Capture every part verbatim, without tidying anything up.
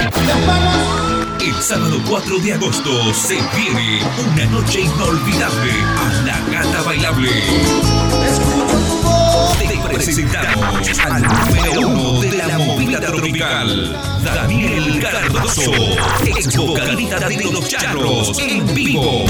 El sábado cuatro de agosto se viene una noche inolvidable a La Gata Bailable. Te presentamos al número uno de la movida tropical, Daniel Cardoso, ex vocalista de Los Charros, en vivo.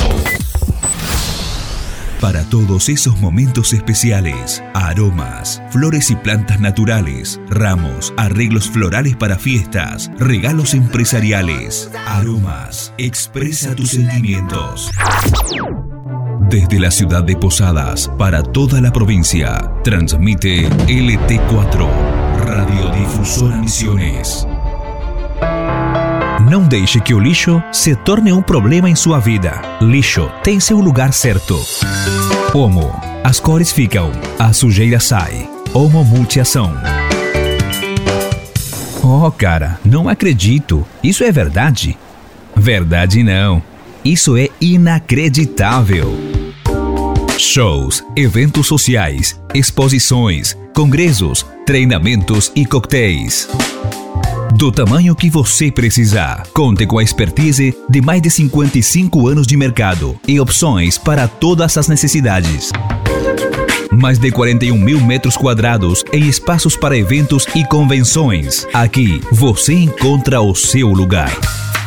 Para todos esos momentos especiales, aromas, flores y plantas naturales, ramos, arreglos florales para fiestas, regalos empresariales. Aromas, expresa tus sentimientos. Desde la ciudad de Posadas para toda la provincia, transmite L T cuatro, Radiodifusora Misiones. Não deixe que o lixo se torne um problema em sua vida. Lixo tem seu lugar certo. Omo. As cores ficam, a sujeira sai. Omo Multiação. Oh, cara, não acredito. Isso é verdade? Verdade não. Isso é inacreditável. Shows, eventos sociais, exposições, congressos, treinamentos e coquetéis. Do tamanho que você precisar. Conte com a expertise de mais de cinquenta e cinco anos de mercado e opções para todas as necessidades. Mais de quarenta e um mil metros quadrados em espaços para eventos e convenções. Aqui você encontra o seu lugar.